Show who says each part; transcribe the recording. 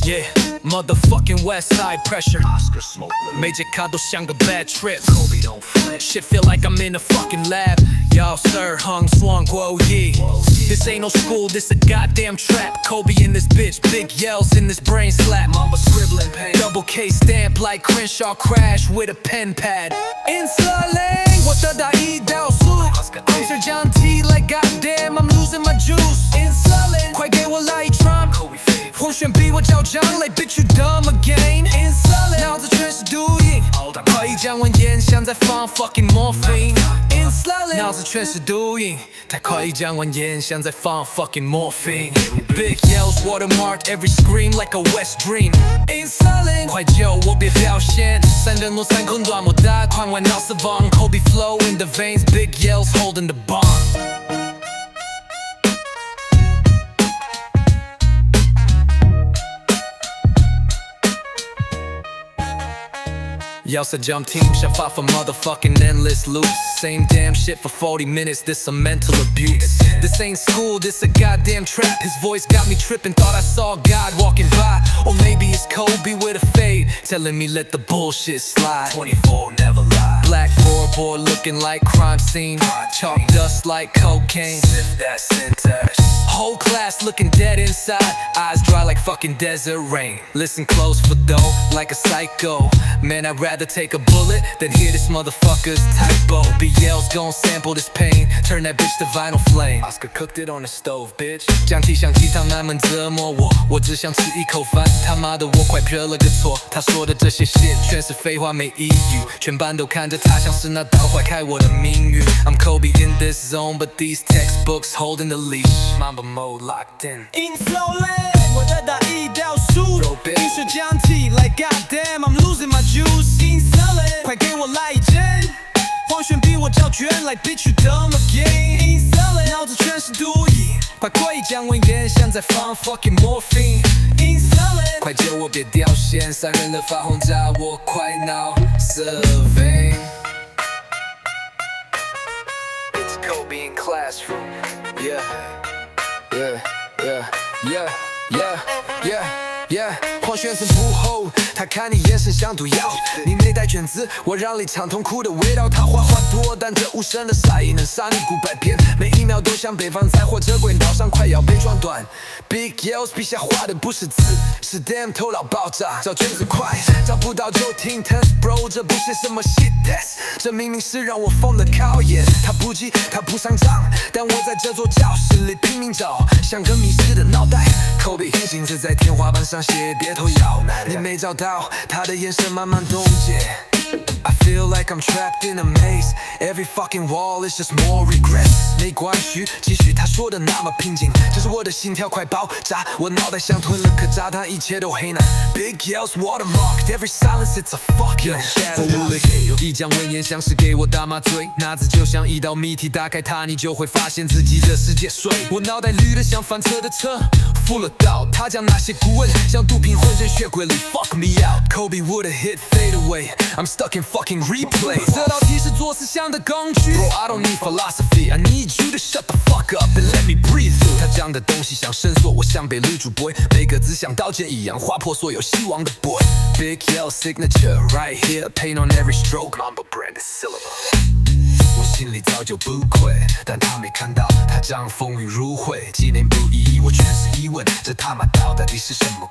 Speaker 1: Yeah, motherfucking West Side pressure.每节卡都像个 bad trip. Shit feel like I'm in a fucking lab. Y'all sir hung swung, whoa yeah. This ain't no school, this a goddamn trap. Kobe in this bitch, big yells in this brain slap. Mama scribbling pain. Double K stamp like Crenshaw crash with a pen pad. In Slurling, 我的大一倒数 Icer 降 T like goddamn I'm losing my juice. In Slurling, 快给我来一 Trump. 红选逼我叫张磊 bitch you dumb again. In Slurling, 脑子全是毒瘾，快一讲完烟像在放 fucking morphine. In Slurling, 脑子全是毒瘾，太快一讲完烟像在放 fucking morphine. Big yells watermarked every scream like a West dream. In Slurling, 快救我别表现，三人落三空断我大款玩脑死亡 Kobe flow in the veins, big yells holding the bomb. 要是 jump team 想发 for motherfucking endless loops. Same damn shit for 40 minutes, this some mental abuse. This ain't school, this a goddamn trap. His voice got me tripping, thought I saw God walking by. Or maybe it's Kobe with a fade, telling me let the bullshit slide. 24 never lie. Black board looking like crime scene. Chalk dust like cocaine. Sniff that syntax. Whole class looking dead inside, eyes dry like fucking desert rain. Listen close for dough, like a psycho. Man, I'd rather take a bullet than hear this motherfucker's typo. BL's gon' sample this pain, turn that bitch to vinyl flame. Oscar cooked it on the stove, bitch. 将体像鸡汤那么折磨我，我只想吃一口饭。他妈的，我快惹了个错。他说的这些 shit 全是废话，没意义。全班都看着他，像是那刀划开我的命运。I'm Kobe in this zone, but these textbooks holding the leash. Mamba mode locked in.
Speaker 2: In Slowland, 我的大一倒数，饮水降 T like goddamn I'm losing my juice. In Slowland, 快给我来一针，黄轩逼我叫卷 like bitch you dumb again. In Slowland, 脑子全是毒瘾，快过一讲文言像在放 fucking morphine. In Slowland,
Speaker 1: 快救我别掉线，三人的发轰炸我快脑 surveying. It's Kobe in classroom. Yeah. Yeah. 黄轩森不厚，他看你眼神像毒药。你没带卷子，我让你尝痛苦的味道。他话多，但这无声的杀意能杀你古百遍。每一秒都像北方在火车轨道上快要被撞断。Big yells 笔下画的不是字，是 damn 头脑爆炸。找卷子快，找不到就听 tense bro， 这不是什么 shit test， 这明明是让我疯的考验。他不急，他不上场，但我在这座教室里拼命找，像个迷失的脑袋。Kobe 镜子在天花板上写，别偷摇。你没找到，他的眼神慢慢冻结。I feel like I'm trapped in a maze. Every fucking wall is just more regrets. 没关系，继续他说的那么平静，这是我的心跳快爆炸，我脑袋像吞了颗炸弹，一切都黑暗。Big yells watermarked, every silence it's a fucking shadow. 一讲文言像是给我打麻醉，那字就像一道谜题，打开它你就会发现自己的世界碎。我脑袋绿的像翻车的车，付了刀，他将那些顾问像毒品混进血轨里 fuck me out. Kobe would have hit fade away, I'm stuck in fucking replay. 这道题是做思想的工具 Bro, I don't need philosophy, I need you to shut the fuck up and let me breathe through. 他讲的东西像绳索，我像被绿主 boy， 每个字像刀剑一样划破所有希望的 boy. Big yell signature right here, paint on every stroke, Mamba branded syllable. 我心里早就不愧，但他没看到，他将风雨如晦，纪念不移，我全是疑问，这他妈到底是什么